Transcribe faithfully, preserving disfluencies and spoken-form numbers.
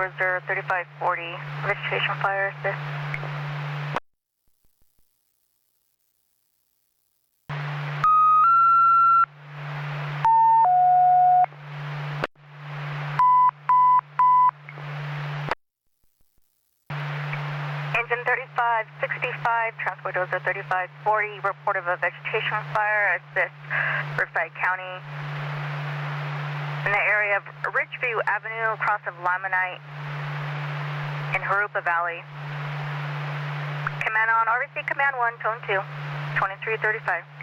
Dozer thirty-five forty, vegetation fire assist. Engine thirty-five sixty-five, Transport Dozer thirty-five forty, report of a vegetation fire assist, Riverside County. In the area of Ridgeview Avenue, across of Limonite in Jurupa Valley. Command on R V C Command one, Tone two, twenty-three thirty-five.